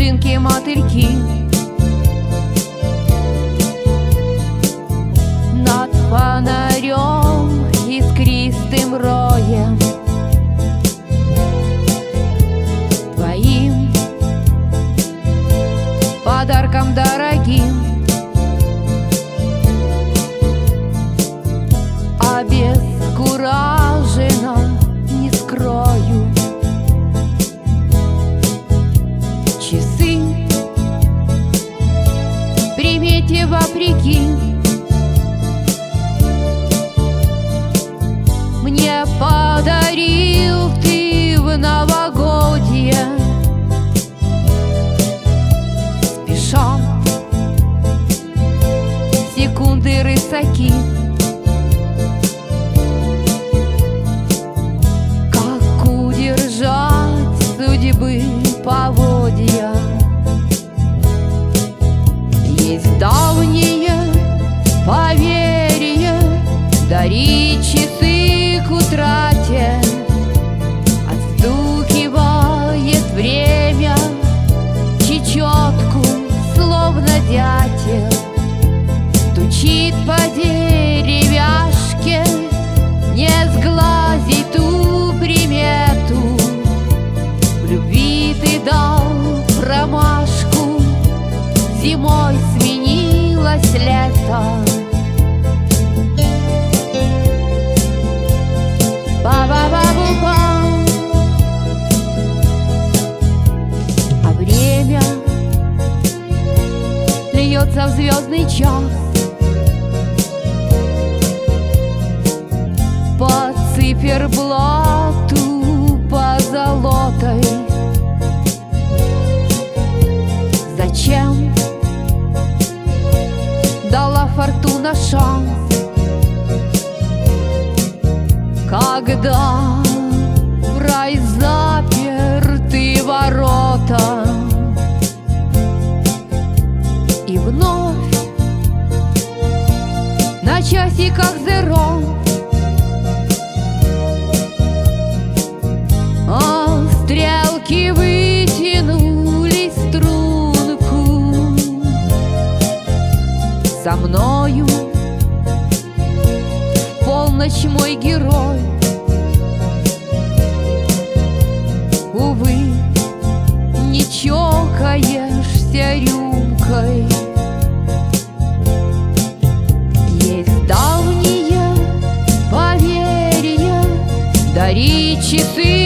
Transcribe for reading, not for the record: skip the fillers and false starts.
снежинки, мотыльки. Над фонарем искристым роем твоим подарком дорогим, обескураженно не скрою. Часы примете вопреки мне подарил ты в новогодье. Спеша секунды рысаки, как удержать судьбы поводья. Есть давнее поверье дарить часы к утрате. Отстукивает время чечетку, словно дятел. Стучит по деревяшке, не сглазить ту примету. В любви ты дал промашку, зимой сменилось лето. Ба-ба-ба-бу-ба. А время льется в звездный час по циферблату позолотой. Зачем дала фортуна шанс, когда в рай заперты ворота? И вновь на часиках зеро стрелки вытянули струнку. Со мною в полночь мой герой, увы, не чокаешься рюмкой. Есть давнее поверье дарить часы